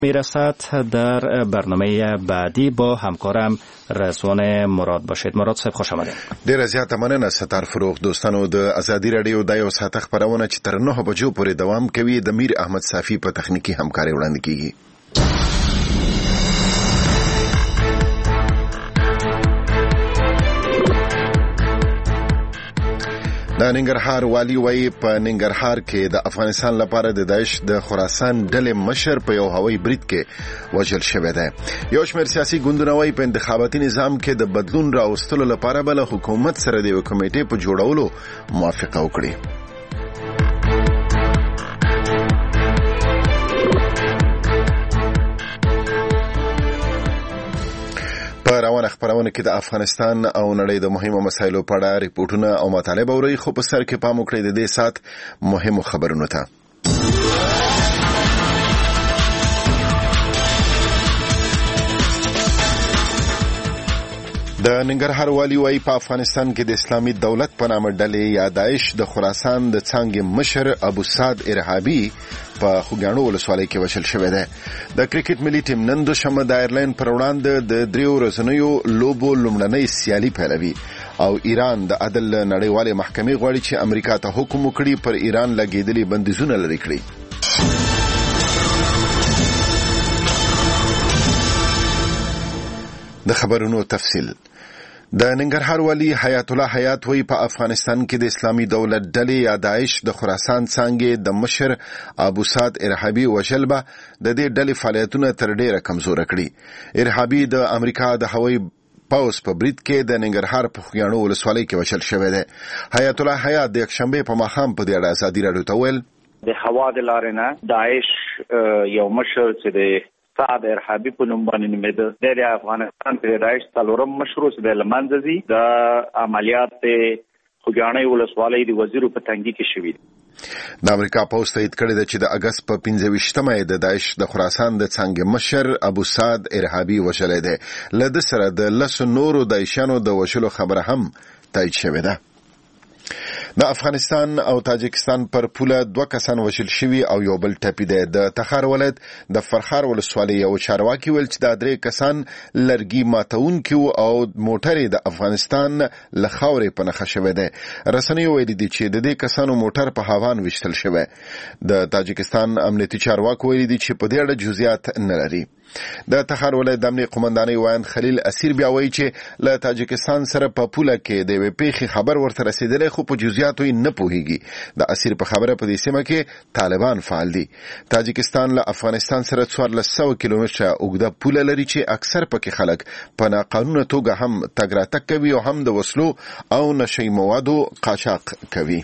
میرسد. در برنامه بعدی با همکارم رضوان مراد باشید. مراد صاحب خوش آمدید. ډیره زیاته مننه ستار فروغ. دوستانو د ازادي رادیو د یو ساعت خبرونه چې تر 9 بجو پورې دوام کوي د میر احمد صافی په تخنیکی همکاري وړاندې کیږي. د ننګرهار والی وایي په ننګرهار کې د افغانستان لپاره د داعش د خراسان ډلې مشر په یو هوایي برید کې وژل شوی دی. یو شمېر سیاسي ګوندونه وایي په انتخاباتي نظام کې د بدلون راوستلو لپاره به له حکومت سره د یو کمیټې په جوړولو موافقه وکړي. روانه خبرونه کې د افغانستان او نړۍ د مهمو مسایلو په اړه ریپورتونه او مطالب اوري، خو په سر کې پام وکړئ د دې سات مهمو خبرونو ته. د ننګرهار والی وایي په افغانستان کې د اسلامي دولت په نامه ډلې یا داعش د خراسان د څانګې مشر ابو سعد ارهابي په خوګاڼو ولسوالۍ کې وژل شوی دی. د کرکټ ملي ټیم نن دوشنبه د آیرلینډ پر وړاندې د 3 ورځنیو لوبو لومړنۍ سیالي پیلوي او ایران د عدل نړیوالې محکمې غواړي چې امریکا ته حکم وکړي پر ایران لګېدلي بندیزونه لرې کړي. د خبرونو تفصیل. د ننګرهار والی حیات الله حیات وی په افغانستان کې د اسلامي دولت ډلې یا داعش د خراسان څانګې د مشر ابو سعد ارهابي وژل به د دې ډلې فعالیتونه تر ډیره کمزوره کړي. ارهابي د امریکا د هوایي پاوس په برید کې د ننګرهار په خوګاڼو ولسوالۍ کې وژل شوی دی. حیات الله حیات د یکشنبه په ماښام په دې اړه ازادي راډیو ته ویل د هوا د لارې نه داعش یو مشر چې د سعد ارهابي په نوم باندې نومېده د افغانستان په داعش څلورم مشر چې د لمنځي د عملیات خوګاڼي ولسوالۍ د وزیر په تنګي کې شوی. د امریکا پوسټ تایید کړی دی چې د اگست په 15مه د داعش د خراسان د څنګه مشر ابو سعد ارهابي وژل دی. له د سره د لس نورو داعشانو د وژلو خبره هم تایید شوې ده. د افغانستان او تاجکستان پر پوله 2 کسان وژل شوي او یو بل ټپي دی. د تخار ولایت د فرخار ولسوالۍ یو چارواکي ویل چې د 3 کسان لرګي ماتونکي او موټر د افغانستان له خاورې په نښه شوی دی. رسنیو ویلي دي چې د دې کسانو موټر په هاوان وشتل شوی. د تاجکستان امنیتي چارواکو ویلي دي چې په دې اړه جزئیات نه لري. د تخار ولایت د امنیت قومندانۍ وایند خلیل اسیر بیا وایي چې له تاجکستان سره په پوله کې د یوې پیښې خبر ورته رسیدلی، خو په جزئیاتو یې نه پوهیږي. د اسیر په خبره په دې سیمه کې طالبان فعال دي. تاجکستان له افغانستان سره 1400 کیلومتره اوږده پوله لري چې اکثر پکې خلک په ناقانونه توګه هم تګ راتګ کوي او هم د وسلو او نشهیي موادو قاچاق کوي.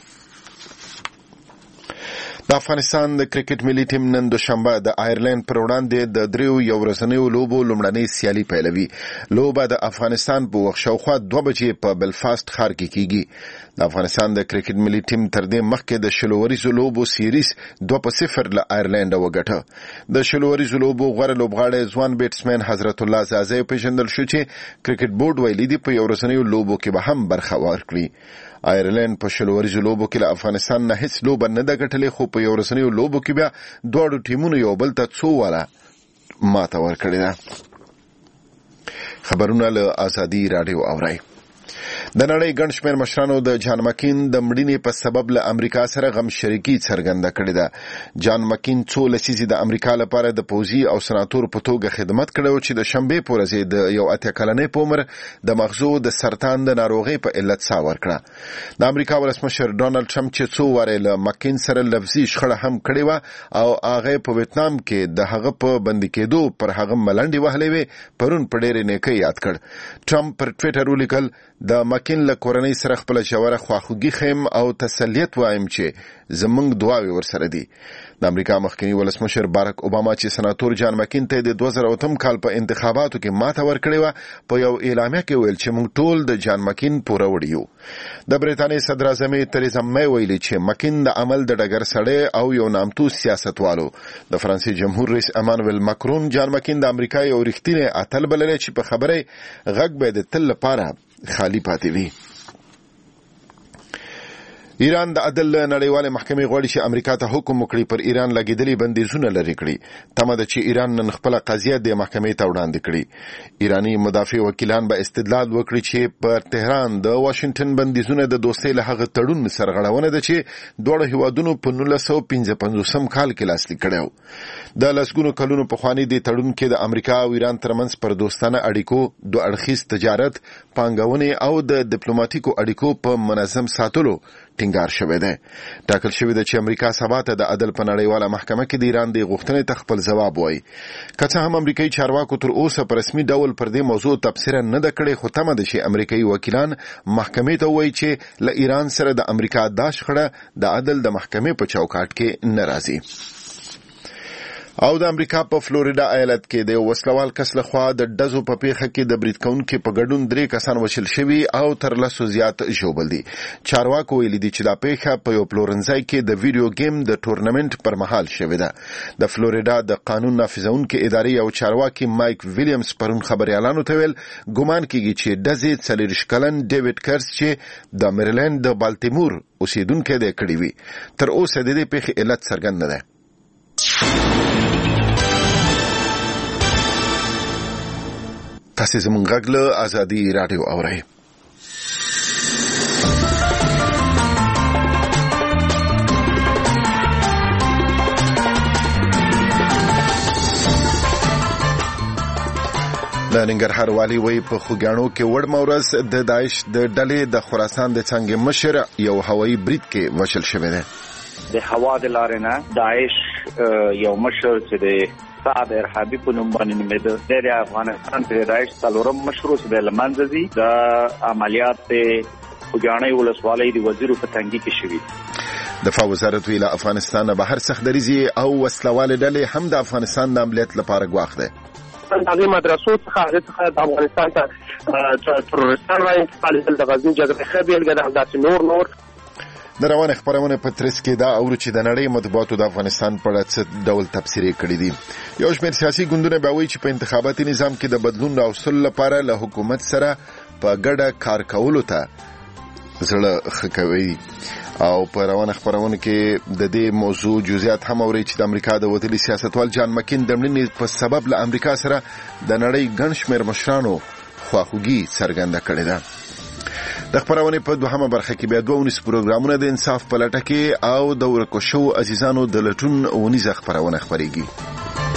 د افغانستان د کرکټ ملي ټیم نن دوشنبه د آیرلینډ پر وړاندې د 3 ورځنیو لوبو لومړنۍ سیالي پیلوي. لوبه د افغانستان په وخت شاوخوا 2 بجې په بلفاست ښار کې کیږي. د افغانستان د کرکټ ملي ټیم تر دې مخکې د شلوریزو لوبو سیریز 2-0 له آیرلینډ وګټه. د شلوریزو لوبو غوره لوبغاړی ځوان بیټسمن حضرت الله زازی پیژندل شو چې کرکټ بورډ ویلي دی په ورځنیو لوبو کې به هم برخه ورکړي. آیرلینډ په شلوریزو لوبو کې له افغانستان نه هیڅ لوبه نه ده ګټلې، خو په ورځنیو لوبو کې بیا دواړو ټیمونو یو بل ته 2 والا ماته ورکړې ده. خبرونه له ازادي راډیو اورئ. د نړۍ ګڼ شمېر مشرانو د جان مکین د مړینې په سبب له امریکا سره غم شریکي څرګنده کړې ده. جان مکین 2 لسیزې د امریکا لپاره د پوځي او سناتور په توګه خدمت کړی چې د شنبې په ورځ د یو 80 کلنې په عمر د مغزو د سرطان د ناروغۍ په علت ساه ورکړه. د امریکا ولسمشر ډونالد ټرمپ چې 2 واره له مکین سره لفظي شخړه هم کړې و او هغه په ویتنام کې د هغه په بندي کېدو پر هغه ملنډي وهلې وي، پرون په ډېرې نیکۍ یاد کړ. ټرمپ پر ټویټر ولیکل د مکین له کورنۍ سره خپل ژوره خواخوږي خیم او تسلیت وایم چې زمونږ دعاوې ورسره دي. د امریکا مخکنی ولسمشر باراک اوباما چې سناتور جان مکین ته د 2008 کال په انتخاباتو کې ماته ورکړې و، په یو اعلامیه کې ویل چې موږ ټول د جان مکین پوره وړ یو. د برېټانیا صدر اعظم تریزا مې ویلي چې مکین د عمل د ډګر سړی او یو نامتو سیاستوالو. د فرانسې جمهور رئیس امانویل ماکرون جان مکین د امریکا یو رښتینی اتل بللی چې په خبره غږ به د تل لپاره خالی پاتې وي. ایران د عدل نړیواله محکمې غواړي چې امریکا ته حکم وکړي پر ایران لګیدلي بندیزونه لرې کړي. تمه ده چې ایران نن خپل قضیه د محکمې ته وړاندې کړي. ایرانی مدافع وکیلان به استدلال وکړي چې پر تهران د واشنگټن بندیزونه د دوستۍ له هغه تړون سرغړونه ده چې دوه هیوادونو په 1955 کال کې لاسلیک کړو. د لسګونو کلونو پخوانی د تړون کې د امریکا او ایران ترمنځ پر دوستانه اړیکو دوه اړخیز تجارت، پانګونې او د ډیپلوماټیکو اړیکو په منظم ساتلو ټینګار شوی دی. ټاکل شوی دی چې امریکا سبا ته د عدل په نړیواله محکمه کې د ایران د غوښتنې ته خپل ځواب وایي. که څه هم امریکایي چارواکو تر اوسه په رسمي ډول پر دې موضوع تبصره نه ده کړې، خو تمه ده چې امریکایي وکیلان محکمې ته وایي چې له ایران سره د امریکا دا شخړه د عدل د محکمې په چوکاټ کې نه راځي. او د امریکا په فلوریدا ایالت کې د وسلوال کس لخوا د ډزو په پیښه کې د برید کوونکو په ګډون 3 کسان وشل شوي او تر 10 زیات ژوبل دي. چارواکو ویلي دي چې دا پیښه په یو پلورنځای کې د ویډیو گیم د ټورنمنت پر مهال شوې ده. د فلوریدا د قانون نافذونکو ادارې او چارواکي مایک ویلیامز پرون خبريالانو ته ویل ګومان کیږي چې ډزې 40 کلن ډیوډ کرس چې د میریلند د بالټیمور اوسیدونکو د کړی وي. تر اوسه د دې پیښې علت څرګند نه ده. تاسو زموږ غږ له آزادي رادیو اورئ. د ننګرهار والي وی په خوګانو کې وړ مورز د داعش د ډلې د خراسان د څنګه مشر یو هوایي برید کې وشل شوی دی. د هوا د لارې نه داعش یو مشر چې د سعد ارهابي په نوم باندې نومېده د افغانستان په داعش څلورم مشروع د لمنځي د عملیات خوګانۍ ولسوالۍ د وزیر په تنګي کې شوی. دفاع وزارت ویله افغانستان بهر سخت دریزي او وسلوال ډلې هم د افغانستان د عملیات لپاره غواخ ده. د مدرسو څخه د افغانستان ته ترورستان را انتقال د غزنی جګړه خبيل ګډه داسې نور د روان خبرونه په ترڅ کې دا اورو چې د نړۍ مطبوعاتو د افغانستان په اړه څه ډول تفسیر کړي دي. یو شمېر سیاسي ګوندونه به وایي چې په انتخاباتي نظام کې د بدلون راوستلو لپاره له حکومت سره په ګډه کار کولو ته زړه ښه کوي. او په روان خبرونه کې د دې موضوع جزئیات هم اوري چې د امریکا د وتلي سیاستوال جان مکین د مړینې په سبب له امریکا سره د نړۍ ګڼ شمېر مشرانو خواخوږي څرګنده کړې ده. د خبرونه په دوهمه برخه کې بیا 2 پروګرامونه د انصاف په لټه کې او د ورکو شو عزیزانو د لټون ونیزه خبرونه خبريږي.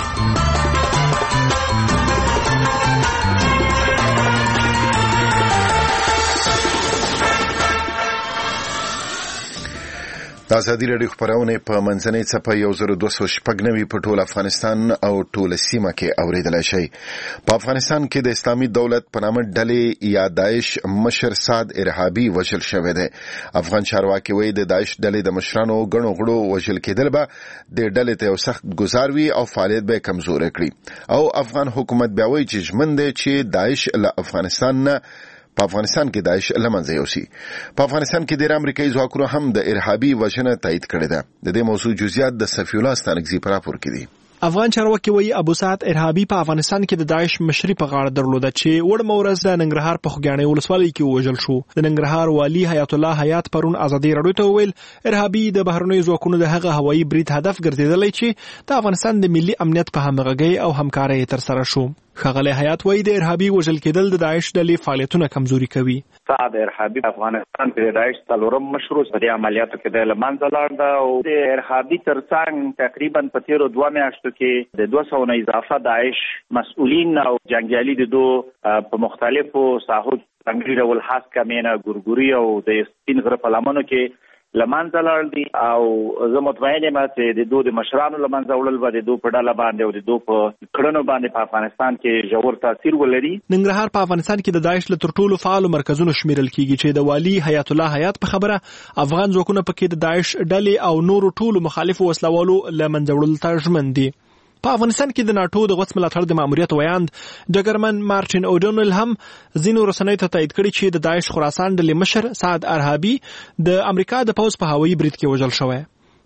د ازادي راډیو خبرونه په منځنۍ څپه 1290 په ټول افغانستان او ټول سیمه کې اوریدلای شي. په افغانستان کې د اسلامي دولت په نامه ډلې یا داعش مشر سعد ارهابي وژل شوی دی. افغان چارواکي وایي د داعش ډلې د مشرانو غنو غړو وژل کېدل به د ډلې ته سخت گزار وي او فعالیت به کمزور کړي. او افغان حکومت بیا وایي چې ژمن دی چې داعش له افغانستان نه په افغانستان کې داعش لمنځه یوسي. په افغانستان کې د امریکایي ځواکونو هم د ارهابي وژنه تایید کړې ده. د دې موضوع جزئیات د صفی الله ستانکزی پر راپور کې دي. افغان چارواکي وایي ابو سعد ارهابي په افغانستان کې د داعش مشري په غاړه درلوده چې وړ مورز د ننګرهار په خوګانۍ ولسوالۍ کې وژل شو. د ننګرهار والي حیات الله حیات پرون آزادي راډیو ته ویل ارهابي د بهرنیو ځواکونو د هغه هوایي برید هدف ګرځیدلی چې د افغانستان د ملي امنیت په همغږۍ او همکارۍ تر سره شو. ښاغلی حیات وایي د ارهابي وژل کېدل د داعش ډلې فعالیتونه کمزوري کوي. سعد ارهابي افغانستان په داعش څلورم مشروع په دې عملیاتو کې د لمنځه لاړ ده او د ارهابي ترڅنګ تقریبا په تیرو 2 میاشتو کې د 200 نه اضافه داعش مسؤلین او جنگیالي د په مختلفو ساحو څنګه ډول حس کمینه ګورګوري او د سپین غره په لمنو کې لمنځه لاړ دي او زه مطمئن یم چې د دوه مشرانو لمنځه وړل به د دوه په ډله باندې او د دوه په کړنو باندې په افغانستان کې ژور تاثیر ولري. ننګرهار په افغانستان کې د داعش له تر ټولو فعالو مرکزونو شمیرل کیږي چې د والي حیات الله حیات په خبره افغان ځواکونه پکې د داعش ډلې او نورو ټولو مخالفو وسلوالو لمنځه وړل ته ژمن دي. په افغانستان کې د ناتو د غوڅ ملاتړ د ماموریت ویاند ډګرمن مارټین اوډونل هم ځینو رسنیو ته تایید کړي چې د داعش خراسان ډلې مشر سعد ارهابي د امریکا د پوځ په هوایي برید کې وژل شوی.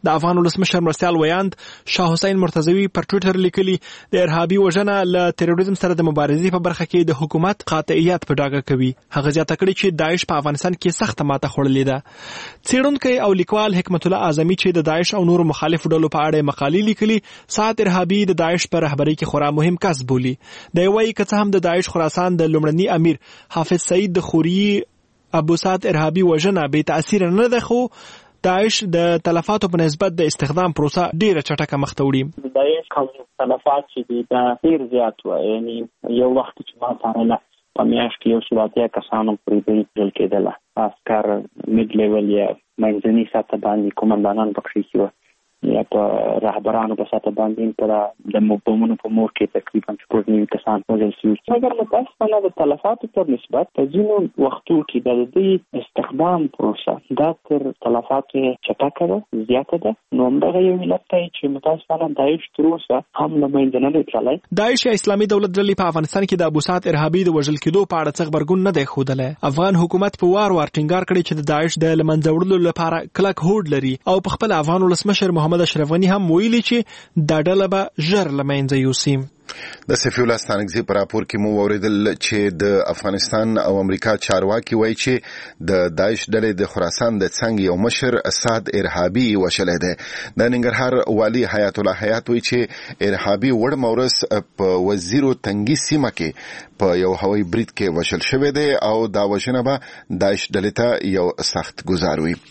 د افغان ولسمشر مرستیال ویاند شاه حسین مرتضوی پر ټویټر لیکلي د ارهابي وژنه له تروریزم سره د مبارزې په برخه کې د حکومت قاطعیت په ډاګه کوي. هغه زیاته کړې چې داعش په افغانستان کې سخت ماته خوړلې ده. څېړونکی او لیکوال حکمت الله اعظمي چې د داعش او نور مخالفو ډلو په اړه مقالې لیکلي، سعد ارهابي د داعش په رهبرۍ کې خورا مهم کس بولي. د وایي که څه هم د داعش خراسان د لومړني امیر حافظ سعید د خوري ابو سعد ارهابي وژنه بې تأثیر نه ده، خو داعش د تلفاتو په نسبت د استخدام پروسه ډیره چټکه مخ ته وړي. داعش کوم تلفات چې دا ډیر زیات و، یعنی یو وخت چې ما سره په میاشت کې یو څو کسانو پرې ځل کېدله، عسكر مید لیول یا منځني سطح باندې کومندانان پکې شو یا په رهبرانو په سطح باندې پر د بمونو په مور کې تقریبا 9 کسان وژل شوي. مګر متاسفانه د تلفاتو په نسبت په ځینو وختو کې د دې استخدام پروسه دا تر تلفاتو چټکه ده، زیاته ده. نو همدغه یو ملت دی چې متاسفانه داعش تر اوسه هم له منځه نه دی تللی. داعش یا اسلامي دولت ډلې په افغانستان کې د ابو سعد ارهابي د وژل کېدو په اړه څه غبرګون نه دی ښودلی. افغان حکومت په وار ټینګار کړی چې د داعش د له منځه وړلو لپاره کلک هوډ لري او په خپل افغان ولسمشر محمد اشرف غني هم ویلي چې دا ډله به ژر له منځه یوسي. د سفیر الله ستانکزي پر راپور کې مو اوریدل چې د افغانستان او امریکا چارواکي وایي چې د داعش ډلې د خراسان د څنګ یو مشر سعد ارهابي وشلې ده. د ننګرهار والي حیات الله حیات وایي چې ارهابي وړ مورس په وزیرو تنګي سیمه کې په یو هوایي برید کې وشل شوی دی او دا وژنه به داعش ډلې ته یو سخت گزار وي.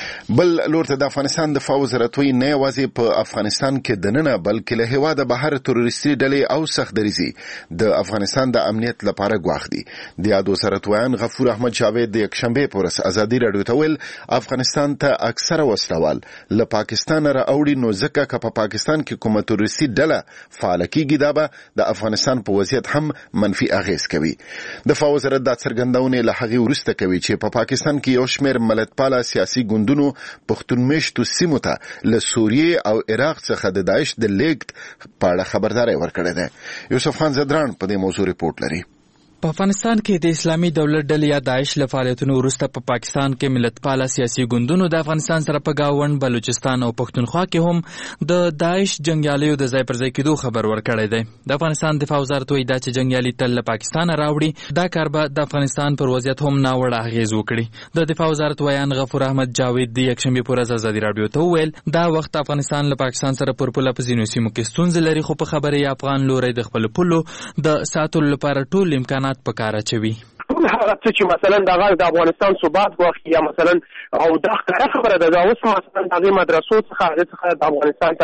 بل لور ته د افغانستان د دفاع وزارت وایي نه یوازې په افغانستان کې دننه بلکې له هیواده بهر تروریستي ډلې او سختدریزي د افغانستان د امنیت لپاره ګواښ دي. د یاد وزارت ویان غفور احمد جاوید د یکشنبه په ورځ ازادي راډیو ته ویل افغانستان ته اکثره وسلوال له پاکستان را اوړي، نو ځکه که په پاکستان کې کومه تروریستي ډله فعال کیږي دا به د افغانستان په وضعیت هم منفي اغیز کوي. دفاع وزارت دا څرګندونه له هغې وروسته کوي چې په پاکستان کې یو شمېر ملتپاله سیاسي ګوندونو پښتون میشتو سیمو ته له سوریې او عراق څخه د داعش د لیږد په اړه خبرداری ورکړې ده. یوسف خان زدران په دې موضوع ریپورت لري. په افغانستان کې د اسلامي دولت ډلې یا داعش له فعالیتونو وروسته په پاکستان کې ملتپاله سیاسي ګوندونو د افغانستان سره په گاوند، بلوچستان او پښتونخوا کې هم د داعش جنگیالیو د ځای پر ځای کېدو خبر ورکړی دی. د افغانستان دفاع وزارت وایي دا چې جنگیالي تل له پاکستان راوړي، دا کار به د افغانستان پر وضعیت هم ناوړه اغیز وکړي. د دفاع وزارت ویان غفور احمد جاوید د یکشنبه په ورځ ازادي راډیو ته وویل دا وخت افغانستان له پاکستان سره پر پوله په ځینو سیمو کې ستونزې لري، خو په خبرې افغان لوري د خپل پولو د ساتلو لپاره ټول امکانات په کار اچوي. هغه څه چې مثلا د افغانستان ثبات واخلي یا مثلا او دا خبره ده، دا اوس مثلا د مدرسو څخه د افغانستان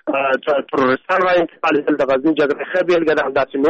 ته ترورستان را انتقال د غزنی جګړه بیلګه ده، همداسې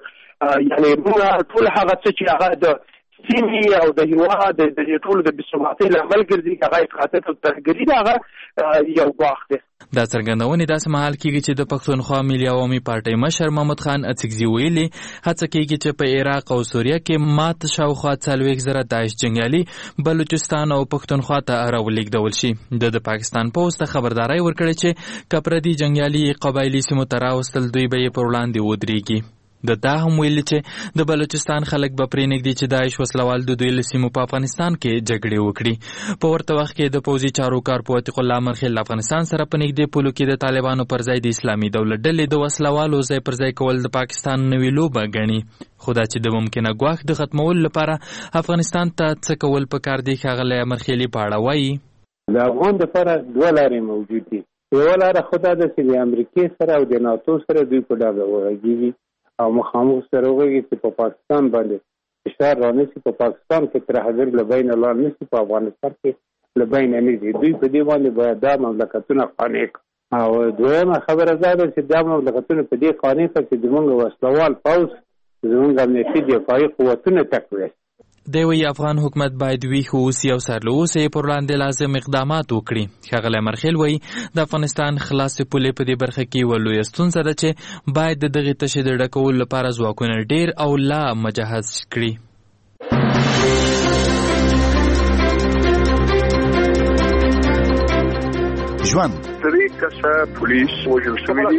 نور یعنی موږ ټول هغه څه چې هغه د سیمې او د هیواد د ټولو د بېثباتۍ لامل ګرځي، هغه افراطیت او ترهګري ده، هغه یو ګواښ دی. دا څرګندونې داسې مهال کېږي چې د پښتونخوا ملي عوامي پارټۍ مشر محمد خان اڅکزي ویلي هڅه کېږي چې په عراق او سوریه کې مات شاوخوا 40,000 داعش جنګیالي بلوچستان او پښتونخوا ته راولېږدول شي. د پاکستان پوځ ته خبرداری ورکړې چې که پردي جنګیالي قبایلي سیمو ته راوستل دوی به یې پر وړاندې ودرېږي. دا هم ویلي چې د بلوچستان خلک به پرې نږدي چې داعش وسلوال د دوی له سیمو په افغانستان کې جګړې وکړي. په ورته وخت کې د پوځي چارو کارپو عتیق الله مرخیل افغانستان سره په نږدې پولو کې د طالبانو پر ځای د اسلامي دولت ډلې د وسلوالو ځای پر ځای کول د پاکستان نوې لوبه ګڼي. خو دا چې د ممکنه ګواښ د ختمولو لپاره افغانستان ته څه کول پکار دي، ښاغلی مرخیلي په اړه وایي. د افغان دپاره دوه لارې موجود دي. یوه لاره خو دا ده چې د امریکې سره او د ناتو سره دوی په ډاګه وغږېږي او مخامخ سره وغږېږي چې په پاکستان باندې فشار رانیسي، په پاکستان کې ترهګر له بینه لاړ نشي، په افغانستان کې له بینه نه ځي. دوی په دې باندې باید دا مملکتونه قانع کړي. او دویمه خبره دا ده چې دا مملکتونه په دې قانع کړي چې زموږ وسلوال پوځ، زموږ امنیتي دفاعي قوتونه تقویه. دی وایي افغان حکومت باید ویښ واوسي او سرلوڅه یې پر وړاندې لازم اقدامات وکړي. ښاغلی مرخیل وایي د افغانستان خلاصې پولې په دې برخه کې یوه لویه ستونزه ده چې باید د دغې تشې د ډکولو لپاره ځواکونه ډېر او لا مجهز کړي. ژوند پولیس وژل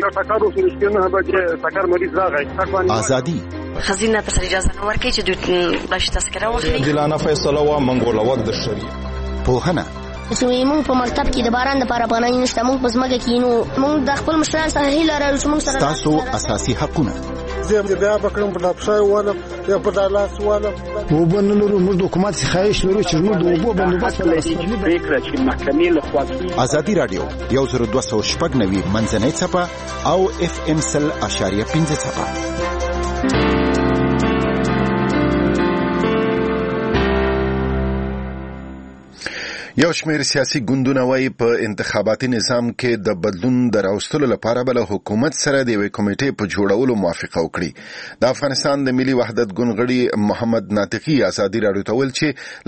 شوي، ازادي خزینه ته اجازه نه ورکړي چې دوی بش تذکره واخلي. عادلانه فیصله و منګوله وخت د شری پوهنه چې موږ په مکتب کې د باران لپاره پناه نشته، موږ په ځمکه کې نو موږ د خپل مشرانو څخه هیله لرو چې موږ سره تاسو اساسي حقونه زه بیا بکرم په لپسای واله یا په دالاس واله وبنلو موږ د حکومت څخه خواهش لرو چې موږ د اوبو بندوبست فکر چې محکمې له خوا ازادي رادیو 10290 منځنۍ څپه او FM 100.5 څپه. یو شمېر سیاسي ګوندونه وايي په انتخاباتي نظام کې د بدلون دراوستلو لپاره بل حکومت سره د یوې کمیټې په جوړولو موافقه وکړي. د افغانستان د ملي وحدت ګوند غړي محمد ناطقي ازادي راډیو ته ویل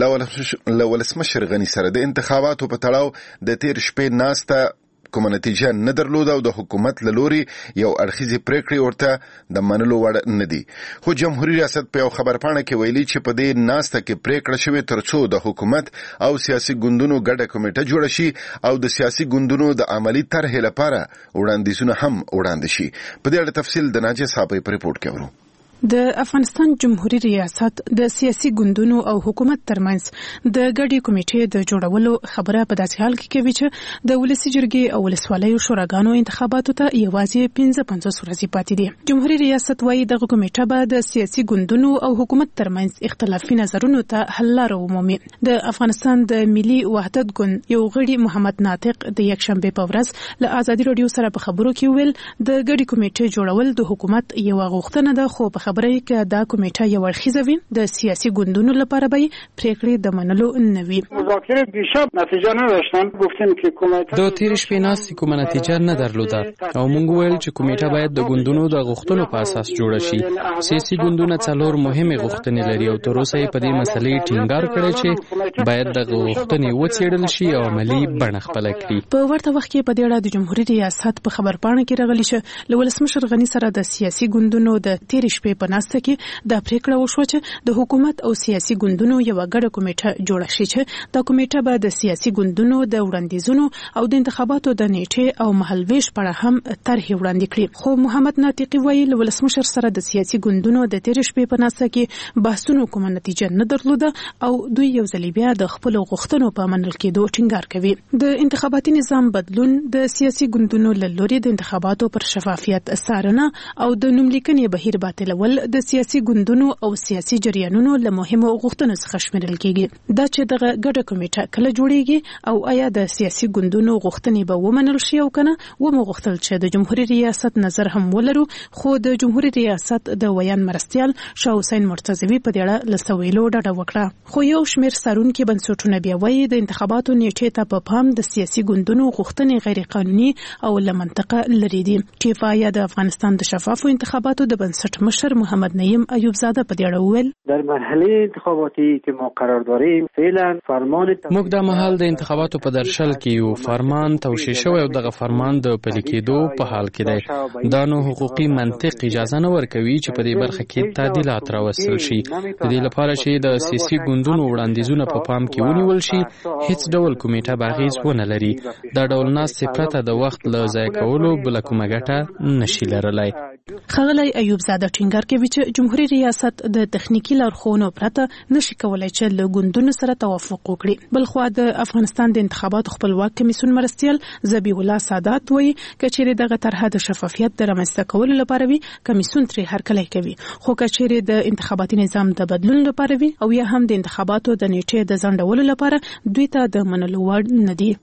چې له ولسمشر غني سره د انتخاباتو په تړاو د تیر شپې ناسته کومه نتیجه نه درلوده او د حکومت له لوري یو اړخیزې پریکړې ورته د منلو وړ نه دي. خو جمهوریت ریاست په یو خبرپاڼه کې ویلي چې په دې ناسته کې پریکړه شوې ترڅو د حکومت او سیاسي ګوندونو ګډه کمیټه جوړه شي او د سیاسي ګوندونو د عملی طرحې لپاره وړاندیزونه هم وړاندې شي. په دې اړه تفصیل د ناجیه صاحب په ریپورت کې ورو. د افغانستان جمهوریت ریاست د سیاسي ګوندونو او حکومت ترمنځ د ګډې کمیټې د جوړولو خبره په داسې حال کې کوي چې د ولسي جرګې او ولسوالیو شوراګانو انتخاباتو ته یوازې 55 ورځې پاتې دي. جمهوریت ریاست وايي دغه کمیټه به د سیاسي ګوندونو او حکومت ترمنځ اختلافي نظرونو ته حل لاره ومومي. د افغانستان د ملي وحدت ګوند یو غړي محمد ناطق د یکشنبه په ورځ له ازادي راډیو سره په خبرو کې ویل د ګډې کمیټې جوړول د حکومت یو غوښتنه ده، خو خبره یې چې دا کمیټه یو اړخیزه وي، د سیاسي ګوندونو لپاره به پریکړې د منلو نه وي. مذاکره دیشب نتیجه نداشتن، گفتیم که کمیټه د تیر شپې ناستې کومه نتیجه نه درلوده او موږ ویل چې کمیټه باید د ګوندونو د غوښتنو په اساس جوړه شي. سیاسي ګوندونه څلور مهمه غوښتنې لري او تر اوسه په دې مسلې ټینګار کړی چې باید د غوښتنې وڅېړل شي او عملی بڼه خپل کړي. په ورته وخت کې په دې اړه د جمهوریت ریاست په خبرپاڼه کې راغلی چې له ولسمشر غني سره د سیاسي ګوندونو د تیر شپې په ناسته کې د پریکړه وشو چې د حکومت او سیاسي ګوندونو یو ګډه کمیټه جوړه شي چې د کمیټه به د سیاسي ګوندونو د وړاندیزونو او د انتخاباتو د نیټه او مهالويش په اړه هم طرح وړاندې کړي. خو محمد ناطقي وایي له ولسمشر سره د سیاسي ګوندونو د تیر شپې په ناسته کې بحثونو کومه نتیجه نه درلوده او دوی یو ځل بیا د خپل غوښتنو په منل کېدو ټینګار کوي. د انتخاباتي نظام بدلون د سیاسي ګوندونو له لوري د انتخاباتو پر شفافیت څارنه او د نوملیکنې بهیر باطلول د سیاسي ګوندونو او سیاسي جریانونو له مهمو غوښتنو څخه شمیرل کېږي. دا چې دغه ګډه کمیټه کله جوړیږي او آیا د سیاسي ګوندونو غوښتنې به ومنل شي او کنه ومغوښتل چې د جمهوریت ریاست نظر هم ولرو. خو د جمهوریت ریاست د ویان مرستيال شاه حسین مرتضوی په دې اړه لسویلو ډډه وکړه. خو یو شمیر څارونکي بنسټونه بیا وایي د انتخاباتو نیټه ته په پام د سیاسي ګوندونو غوښتنې غیر قانوني او له منطقه لري دي. چې فایا د افغانستان د شفافو انتخاباتو د بنسټ مشر محمد نعیم ایوب زاده په دې اړه وویل در مرحله انتخاباتی که ما قرار داریم فعلا فرمان موږ د مهال د انتخاباتو په درشل کې یو فرمان توشیح شوی او دغه فرمان د پلي کېدو په حال کې دی. دا نو حقوقي منطق اجازه نه ورکوي چې په دې برخه کې تعدیلات راوستل شي. د دې لپاره چې د سیاسي ګوندونو وړاندیزونه په پام کې ونیول شي هیڅ ډول کمیټه باغیز ونه لري. دا ډول ناستې پرته د وخت له ضایع کولو بل کومه ګټه نشي لرلای. ښاغلی ایوب زاده ټینګار کوي چې جمهوریت ریاست د تخنیکی لارښوونو پرته نشي کولای چې له ګوندونو سره توافق وکړي. بلخو د افغانستان د انتخاباتو خپلواک کمیسیون مرستيال ذبیح الله سادات وایي کچېرې دغه طرحه د شفافیت د رامنځته کولو لپاره وي کمیسیون ترې هرکلی کوي. خو کچېرې د انتخاباتي نظام د بدلون لپاره وي او یا هم د انتخاباتو د نیټې د ځنډولو لپاره دوی ته د منلو وړ نه دي.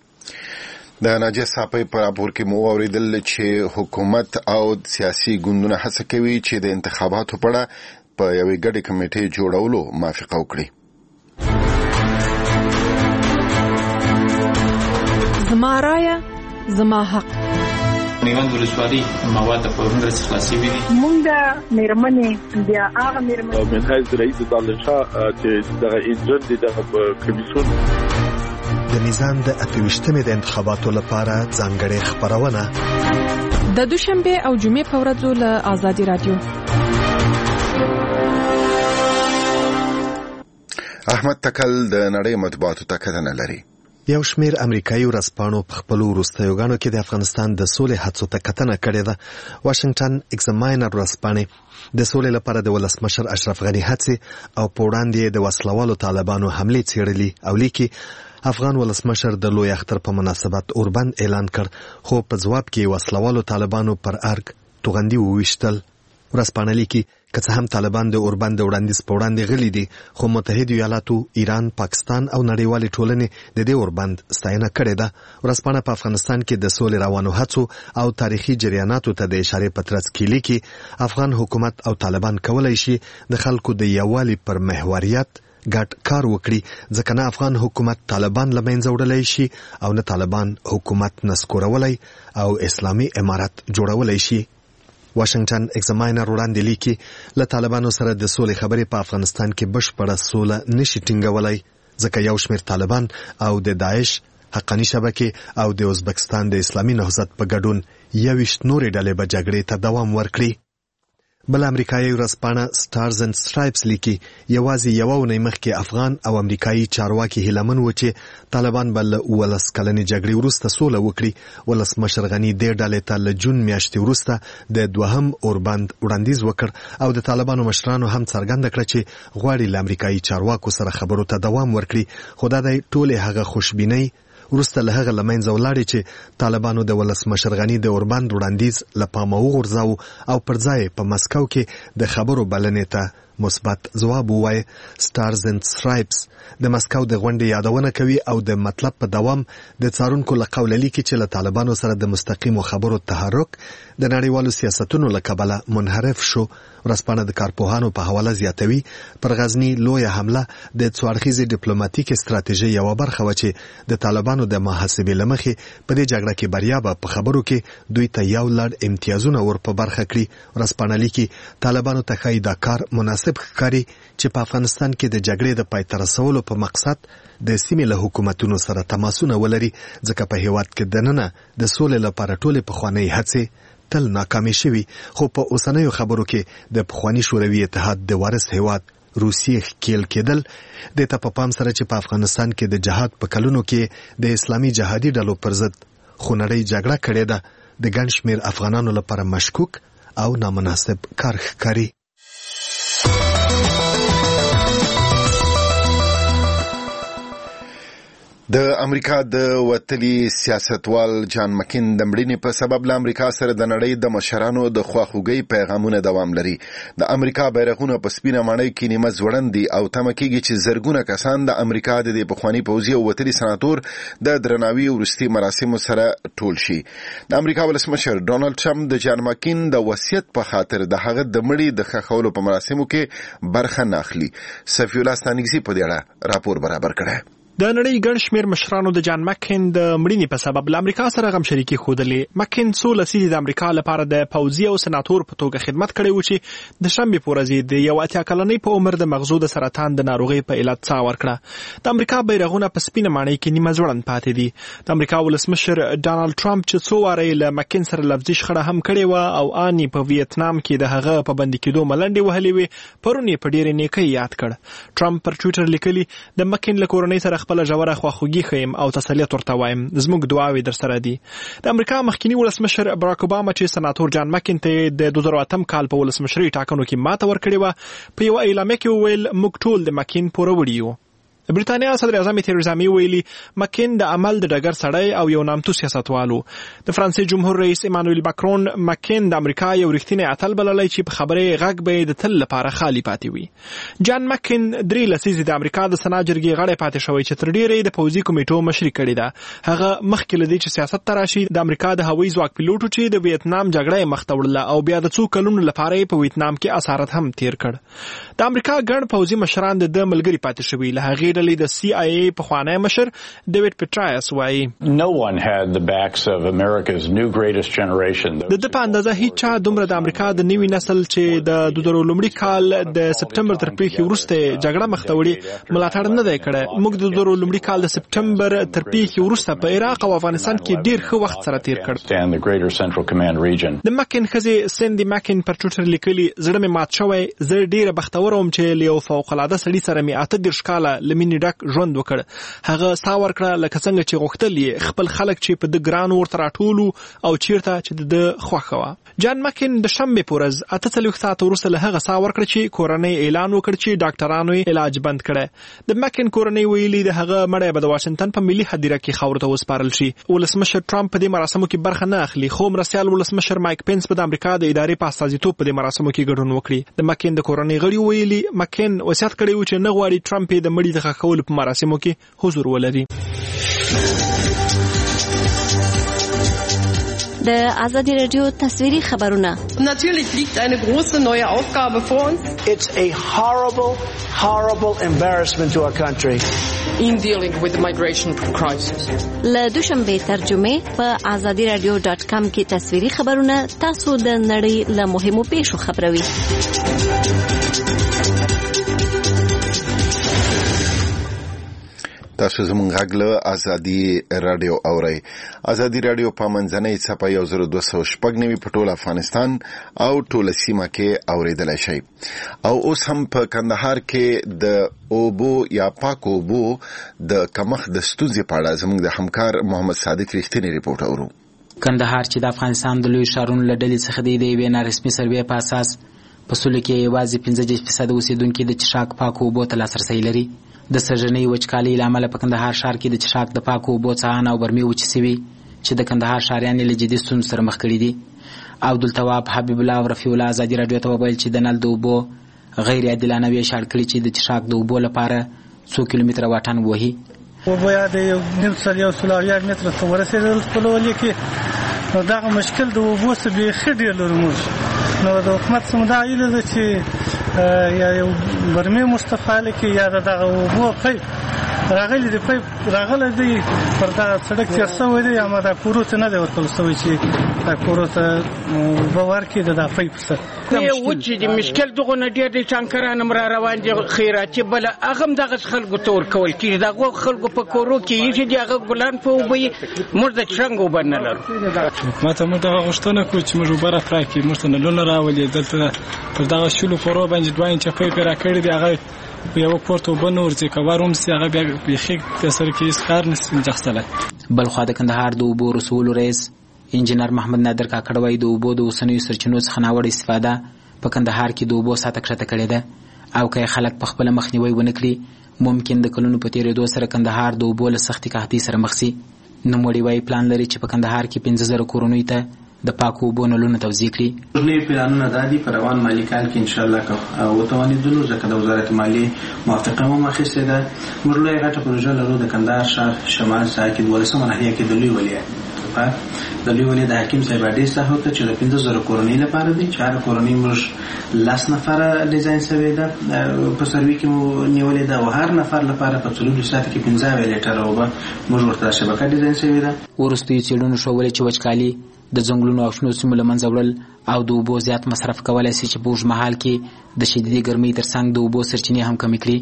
د ناجیه صاحب په راپور کې مو اوریدل چې حکومت او سیاسي ګوندونه هڅه کوي چې د انتخاباتو په اړه په یوې ګډې کمیټې جوړولو موافقه وکړي. زما رایه زما حق. میوند ولسوالي مواد په هندرس خلاصي وي. مونږ د میرمنې بیا هغه میرمنې من حیث رئیس دانشا چې دغه ایجنټ دغه کمیسیون د نظام د 28مې د انتخاباتو لپاره ځانګړې خبرونه د دوشنبه او جمعې په ورځو له ازادي رادیو. احمد تکل د نړۍ مطبوعاتو ته کتنه لري. یو شمیر امریکایي ورځپاڼو په خپلو وروستیو ګڼو کې د افغانستان د سولې هڅو ته کتنه کړې ده. واشنګټن ایگزاماینر ورځپاڼې د سولې لپاره د ولسمشر اشرف غني هڅې او په وړاندې د وسلوالو طالبانو حملې څېړلي او لیکي افغان ولسمشر د لوی اختر په مناسبت اوربند اعلان کړ، خو په ځواب کې وسلوالو طالبانو پر ارګ توغندي وویشتل. ورځپاڼه لیکي که څه هم طالبان د اوربند د وړاندیز په وړاندې غلي دي، خو متحده ایالاتو، ایران، پاکستان او نړیوالې ټولنې د دې اوربند ستاینه کړې ده. ورځپاڼه په افغانستان کې د سولې روانو هڅو او تاریخي جریاناتو ته د اشارې په ترڅ کې لیکي افغان حکومت او طالبان کولی شي د خلکو د یووالي پر محوریت ګډ کار وکړي، ځکه نه افغان حکومت طالبان له منځه وړلی شي او نه طالبان حکومت نسکورولی او اسلامي امارت جوړولی شي. واشنګټن ایگزاماینر وړاندې لیکي له طالبانو سره د سولې خبرې په افغانستان کې بشپړه سوله نشي ټینګولی، ځکه یو شمیر طالبان او د داعش، حقانی شبکې او د ازبکستان د اسلامي نهضت په ګډون 21 نورې ډلې به جګړې ته دوام ورکړي. بل امریکایي ورځپاڼه سټارز اینډ سټرایپس لیکي یوازې یوه اونۍ مخکې افغان او امریکایي چارواکي هیلهمن و چې طالبان به له 19 کلنې جګړې وروسته سوله وکړي. ولسمشر غني دې ډلې ته له جون میاشتې وروسته د دوهم اوربند وړاندیز وکړ او د طالبانو مشرانو هم څرګنده کړه چې غواړي له امریکایي چارواکو سره خبرو ته دوام ورکړي، خو دا د ټولې هغه خوشبینۍ وروسته له هغه له منځه ولاړې چې طالبانو د ولسمشر غني د اوربند وړاندیز له پامه وغورځاوه او پر ځای په مسکو کې د خبرو بلنې ته مثبت ځواب ووایه. سټارز اینډ سټرایپس د مسکو د غونډې یادونه کوي او د مطلب په دوام د څارونکو له قوله لیکي چې له طالبانو سره د مستقیمو خبرو تحرک د نړیوالو سیاستونو له کبله منحرف شو. ورځپاڼه د کارپوهانو په حواله زیاتوي پر غزني لویه حمله د څوارخیزې ډیپلوماټیک استراتیژۍ یوه برخه وه چې د طالبانو د محاسبې له مخې په دې جګړه کې بریا به په خبرو کې دوی ته یو لړ امتیازونه ور په برخه کړي. ورځپاڼه لیکي طالبانو ته ښایي دا کار مناسب ښکاري چې په افغانستان کې د جګړې د پای ته رسولو په مقصد د سیمې له حکومتونو سره تماسونه ولري، ځکه په هیواد کې دننه د سولې لپاره ټولې پخوانۍ هڅې تل ناکامې شوي، خو په اوسنیو خبرو کې د پخواني شوروي اتحاد د وارث هیواد روسیې ښکیل کېدل. دې ته په پام سره چې په افغانستان کې د جهاد په کلونو کې د اسلامي جهادي ډلو پر ضد خونړۍ جګړه کړې ده، د ګڼ شمېر افغانانو لپاره مشکوک او نامناسب کار ښکاري. د امریکا د وتلي سیاستوال جان مکین د مړینې په سبب له امریکا سره د نړۍ د مشرانو د خواخوږۍ پیغامونه دوام لري. د امریکا بیرغونه په سپینه ماڼۍ کې نیمه ځوړند دي او تمه کېږي چې زرګونه کسان د امریکا د دې پخواني پوځي او وتلي سناتور د درناوي وروستي مراسمو سره ټول شي. د امریکا ولسمشر ډونالد ټرمپ د جان مکین د وصیت په خاطر د هغه د مړي د ښخولو په مراسمو کې برخه نه اخلي. صفی الله ستانګزي په دې اړه راپور برابر کړی. د نړۍ ګڼ شمېر مشرانو د جان مکین د مړینې په سبب له امریکا سره غم شریکي ښودلې. مکین څو لسیزې د امریکا لپاره د پوځي او سناتور په توګه خدمت کړی و چې د شنبې په ورځ د 81 کلنۍ په عمر د مغزو د سرطان د ناروغۍ په علت ساه ورکړه. د امریکا بیرغونه په سپینه ماڼۍ کې نیمه ځوړند پاتې دي. د امریکا ولسمشر ډانلډ ټرمپ چې څو واره له مکین سره لفظي شخړه هم کړې وه او ان په ویتنام کې د هغه په بندي کېدو ملنډې وهلې وې، پرون یې په ډېرې نیکۍ یاد کړ. ټرمپ پر ټویټر لیکلي د مکین له کورنۍ سره خپله ژوره خواخوږي ښیم او تسلیت ورته وایم، زموږ دعاوې در سره دي. د امریکا مخکنی ولسمشر براک اوباما چې سناتور جان مکین ته د 2008 کال په ولسمشرۍ ټاکنو کې ماته ورکړې وه، په یوه اعلامیه کې وویل موږ ټول د مکین پوروړي یو. برېټانیا صدر اعظم تریزا مې ویلي مکین د عمل د ډګر سړی او یو نامتو سیاستوال و. د فرانسې جمهور رئیس ایمانوئل ماکرون مکین د امریکا یو رښتینی اتل بللی چې په خبرې غږ به یې د تل لپاره خالي پاتې وي. جان مکین 3 لسیزې د امریکا د سنا جرګې غړی پاتې شوی چې تر ډېره یې د پوځي کمیټو مشري کړې ده. هغه مخکې له دې چې سیاست ته راشي د امریکا د هوایي ځواک پیلوټ چې د ویتنام جګړه یې مخ ته وړله او بیا د څو کلونو لپاره یې په ویتنام کې اسارت هم تیر کړ. د امریکا ګڼ پوځي مشران د ملګري پاتې شوي. له هغې ډلې د CIA پخوانی مشر ډیوډ پیټرایس وایي No one had the backs of America's new greatest generation. د په اندازه هیڅ چا دومره د امریکا د نوي نسل چې د 2001 کال د سپټمبر تر پیښې وروسته جګړه مخ ته وړي ملاتړ نه دی کړی. موږ د 2001 کال د سپټمبر تر پیښې وروسته په عراق او افغانستان کې ډیر ښه وخت سره تیر کړ. د مکین ښځې سندي مکین پر ټویټر لیکلي زړه مې مات شوی، زه ډیره بختوره وم چې له یو فوق العاده سړي سره مې 38 کاله له مینې مینې ډک ژوند وکړ. هغه سا ورکړه لکه څنګه چې غوښتل یې خپل خلک چې په د ګران ورته راټولو او چیرته چې د خوښه وه. جان مکین د شنبې په ورځ 48 ساعته وروسته له هغه سا ورکړه چې کورنۍ اعلان وکړ چې ډاکټرانو یې علاج بند کړی. د مکین کورنۍ ویلي د هغه مړی به د واشنګټن په ملي هدیره کې خاورو ته وسپارل شي. ولسمشر ټرمپ په دې مراسمو کې برخه نه اخلي، خو مرستیال ولسمشر مایک پینس په د امریکا د ادارې په استازیتوب په دې مراسمو کې ګډون وکړي. د مکین د کورنۍ غړي ویلي مکین وصیت کړی و چې نه غواړي ټرمپ د مړي د ښخ کولو په مراسمو کې حضور ولري. د آزادی رادیو تصویری خبرونه. Natürlich liegt eine große neue Aufgabe vor uns. It's a horrible embarrassment to our country. In dealing with the migration crisis. له دوشنبه ترجمه په azadiradio.com کې تصویری خبرونه تاسو د نړۍ له مهمو پیښو خبروي. تاسو زموږ غږ له ازادي رادیو اورئ. ازادي رادیو په منځنۍ څپه 102.9 په ټول افغانستان او ټول سیمه کې اوریدلای شئ. او اوس هم په کندهار کې د اوبو یا پاکو اوبو د کمښت د ستونزې په اړه زموږ د همکار محمد صادق رښتینی ریپورت اورو. کندهار چې د افغانستان د لوی ښارونو له ډلې څخه دی، د یوې نارسمي سروې په اساس په سولو کې یوازې 15% اوسېدونکي د چشاک پاکو اوبو ته لاسرسی لري. د سږنۍ وچکالۍ له امله په کندهار ښار کې د چشاک د پاکو اوبو څاهنه او برمې وچې سوي چې د کندهار ښاریان له جدي ستونزو سره مخ کړي دي. عبدالتواب حبیب الله او رفیع الله ازادي راډیو ته وویل چې د نل د اوبو غیر عادلانه ویشاړ کړي چې د چشاک د اوبو لپاره 100 کیلومتره واټن وهي. اوبه د 1.5 متره ته ورسېدل په لولي کې، نو دغه مشکل د اوبو څخه بیخي ډېر لري. موږ نو د حکومت څخه دا هیله ده چې یا یو برمې مستفاله کې یا دغه اوبو پایپ راغلی دی، پایپ راغلی دی پر دا سړک تیر شوی دی، اما دا کورو ته نه دی ورکړل شوی چې دا کورو ته اوبه ورکړي د پایپ سره. یو وچې د مشکل دغه نه ډېر د ټانکران هم را روان دي خیراتي، بله هغه هم دغه خلکو ته ورکول کېږي. دغه خلکو په کورو کې ایښي دي، هغه ګلان په اوبه یې موږ د چرنګ اوبه نه لرو. حکومت موږ دغه غوښتنه کوو چې موږ اوبه راکړي، موږ ته نلونه راولي. دلته پر دغه شلو کورو باندې 2 انچه پایپ راکړي دي، هغه یو پورت اوبه نه ورځي کبار هم سي، هغه بیا بیخي په سر کې هیڅ کار نشي انجاستلی. بلخوا د کندهار د اوبو رسولو رئیس انجینر محمد نادر کاکړ وایي د اوبو د اوسنیو سرچینو څخه ناوړه استفاده په کندهار کې د اوبو سطحه کښته کړې ده، او که خلک په خپله مخنیوی ونه کړي ممکن د کلونو په تېرېدو سره کندهار د اوبو له سختې قحطۍ سره مخ سي. نوموړي وایي پلان لري چې په کندهار کې 15,000 کورنیو ته د پاکو اوبو نلونه توزیع کړي. نوي پلانونه دا دي په روان مالي کال کې انشاءالله که وتوانېدلو، ځکه د وزارت مالیې موافقه هم اخیستې ده. موږ لویه غټه پروژه لرو د کندهار ښار شمال ساحه کې 12مه ناحیه کې د لوی ولیعهد د لوی ولیعهد د حکیم صاحب اډې ساحو ته چې د 15,000 کورنۍ لپاره دي، چې هره کورنۍ موږ 10 نفره ډیزاین شوې ده په سروي کې مو نیولې ده، او هر نفر لپاره په 4 ساعت کې 15 لیټره اوبه موږ ورته شبکه ډیزاین شوې ده. وروستیو څېړنو ښودلې چې وچکالي د ځنګلونو او شنو سیمو له منځه وړل او د اوبو زیات مصرف کولای شي چې په اوږد مهال کې د شدیدې ګرمۍ ترڅنګ د اوبو سرچینې هم کمې کړي.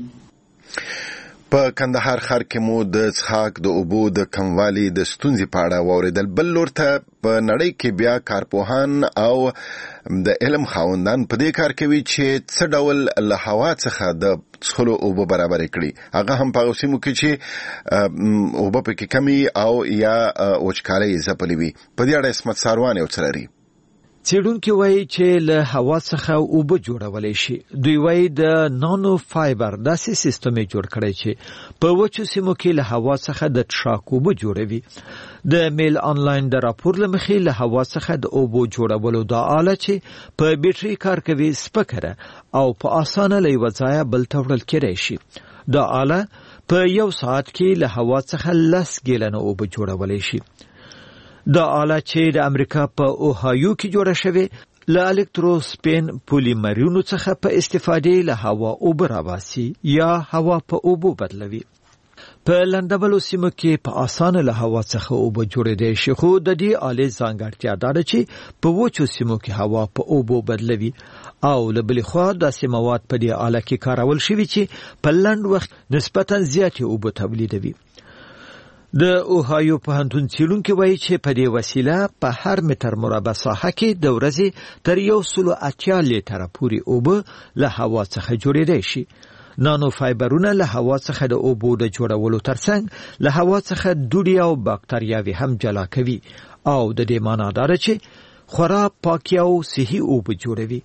په کندهار ښار کې مو د څښاک د اوبو د کموالي د ستونزې په اړه واورېدل. بل لور ته په نړۍ کې بیا کارپوهان او د علم خاوندان په دې کار کوي چې څه ډول له هوا څخه د څښلو اوبه برابرې کړي، هغه هم په هغو سیمو کې چې اوبه پکې کمي او یا وچکالۍ ځپلې وي. په دې اړه عصمت ساروان یو څه لري. څېړونکي وایي چې له هوا څخه اوبه جوړولی شي. دوی وایي د نانو فایبر داسې سیستم یې جوړ کړی چې په وچو سیمو کې له هوا څخه د څښاک اوبه جوړوي. د میل آنلاین د راپور له مخې له هوا څخه د اوبو جوړولو دا آله چې په بیټرۍ کار کوي سپکه او په اسانه له یوه ځایه بل ته وړل کېدای شي. دا آله په 1 ساعت کې له هوا څخه 10 ګیلنه اوبه جوړولی شي. دا آله چې د امریکا په اوهایو کې جوړه شوې له الکتروسپین پولیمرونو څخه په استفادې له هوا اوبه راباسي یا هوا په اوبو بدلوي. په لندبلو سیمو کې په اسانه له هوا څخه اوبه جوړېدای شي، خو د دې آلې ځانګړتیا دا ده چې په وچو سیمو کې هوا په اوبو بدلوي، او له بلې خوا داسې مواد په دې آله کې کارول شوي چې په لنډ وخت نسبتاً زیاتې اوبه تولیدوي. د اوهایو پوهنتون څېړونکي وایي چې په دې وسیله په هر متر مربع ساحه کې د ورځې تر 180 لیټره پورې اوبه له هوا څخه جوړېدای شي. نانو فایبرونه له هوا څخه د اوبو د جوړولو ترڅنګ له هوا څخه دوړې او باکتریاوي هم جلا کوي او د دې معنی دا ده چې خورا پاکي او صحي اوبه جوړوي.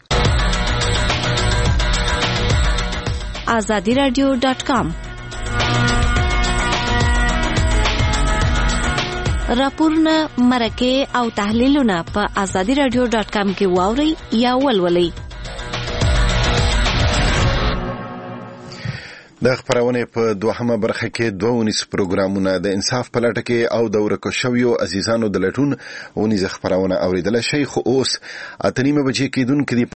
azadiradio.com راپورونه، مرکې او تحلیلونه په azadiradio.com کې واورئ یا ولولئ. د خبرونه په دوهمه برخه کې 2 پروګرامونه د انصاف په لټه کې او د ورکو شویو عزیزانو د لټون او نيزه خبرونه اوریدل شي. خو اوس اتنیمه بجې کېدون کې